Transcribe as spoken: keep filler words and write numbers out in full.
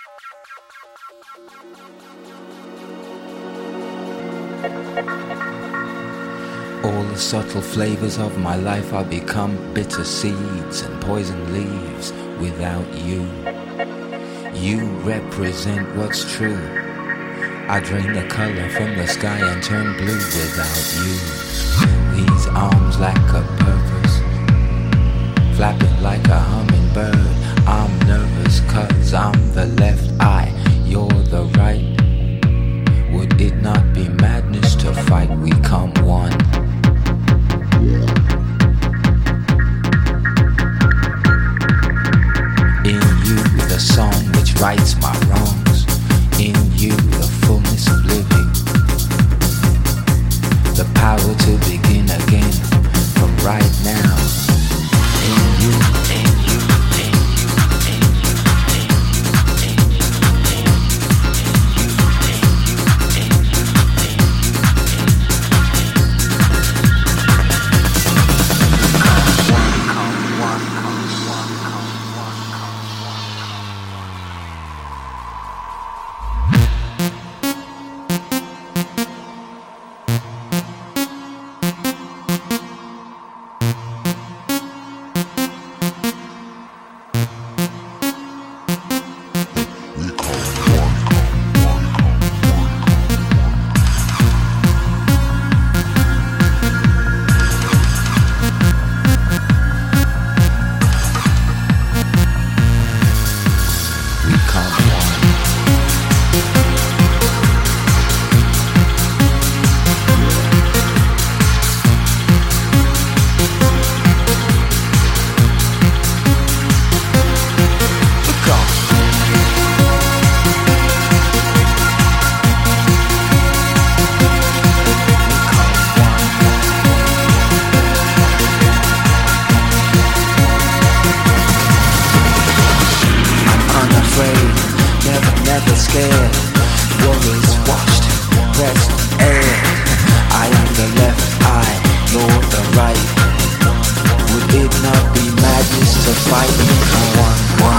All the subtle flavors of my life are become bitter seeds and poison leaves without you. You represent what's true. I drain the color from the sky and turn blue without you. These arms lack a purpose, flapping like a hummingbird. I'm nervous cause I'm the left eye, you're the right. Would it not be madness to fight? We come one. In you, the song which rights my wrongs. In you, the fullness of living. The power to begin again from right now. In you, in you, in you, in you, in you, in you, in you, in you, in you, in you, in you. Come one, come one, come one, come one, come one. Fight, come on, one.